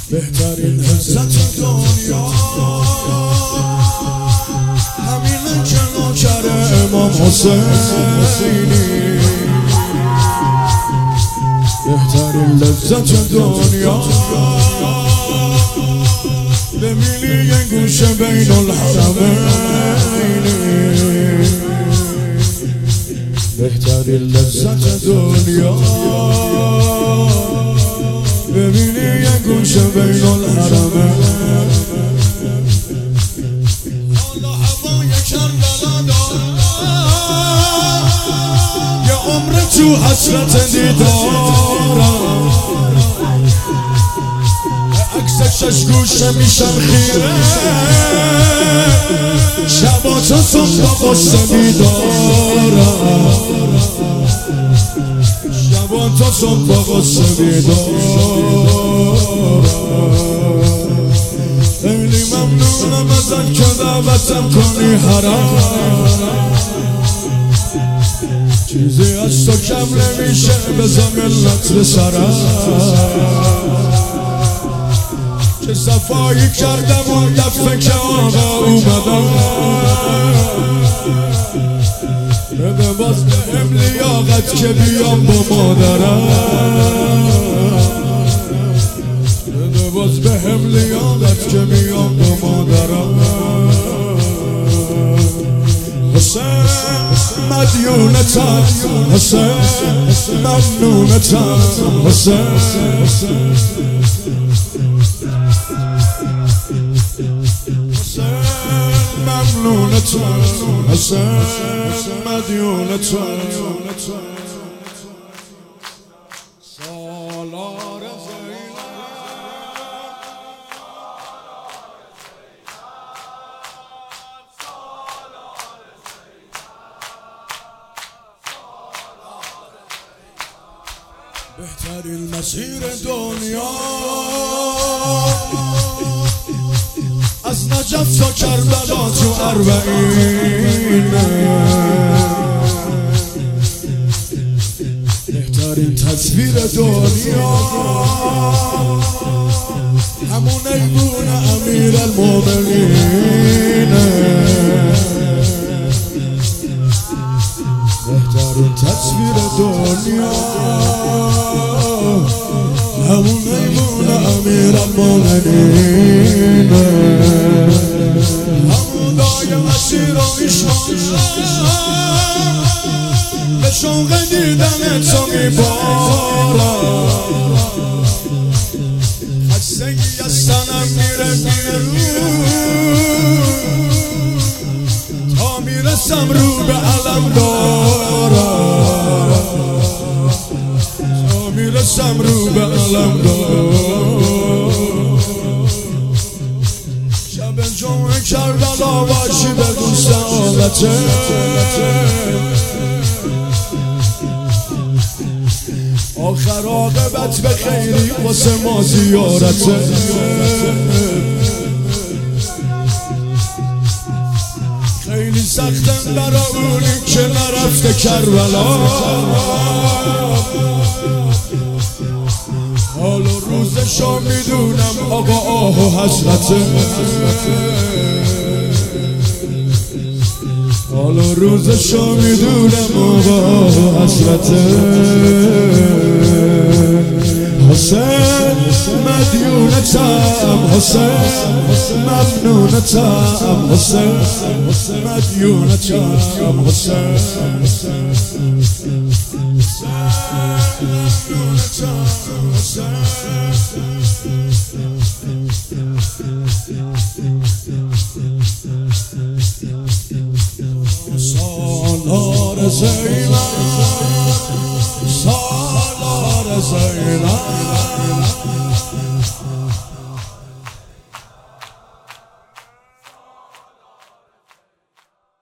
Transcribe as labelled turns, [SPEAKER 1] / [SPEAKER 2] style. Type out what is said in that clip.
[SPEAKER 1] بهترین عزت دنیا همینه که نوکر امام حسینی. بهترین لذت دنیا بمیلی یه گوشه بین الحرمینی. بهترین لذت دنیا بمیلی یه گوشه بین الحرمینی. حالا هوای کربلا دارم یه عمر تو حسرت دیدارم. عکس شش گوشه میشم خیره شبا تا صبح با قصه بیدارم. شبا تا صبح با قصه بیدارم. خیلی ممنونم ازت که دعوتم کنی حرم. چیزی از تو کم نمیشه بذار ملت به سرم. چه صفایی کردم اون دفعه که آقا اومدم. بده باز به هم لیاقت که بیام با مادرم. بده باز به هم لیاقت که بیام با مادرم. حسین مدیونتم، حسین ممنونتم، حسین ممنونتم، حسین مدیونتم. سالار بهترین مسیر دنیا از نجف تا کربلا تو اربعینه. بهترین تصویر دنیا همون ایمون امیر المومنینه. بهترین تصویر دنیا همون ایمون امیر المومنینه. همون دایم اسیر و ایشان به شوق دیدن تو میبارم. خستگی از تنم میره تا میرسم رو به علم دارم. تا میرسم رو به علم دارم. شب جمعه کربلا باشی بگو سعادته. آخر عاقبت به خیری واسه ما زیارته. خیلی سختم برا اونی که نرفته کربلا. حال و روزشو میدونم آقا آه و حسرته. حال و روزشو میدونم آقا آه و حسرته. حسین مدیونتم، حسین ممنونتم، حسین مدیونتم، حسین سالار زینب، سالار زینب.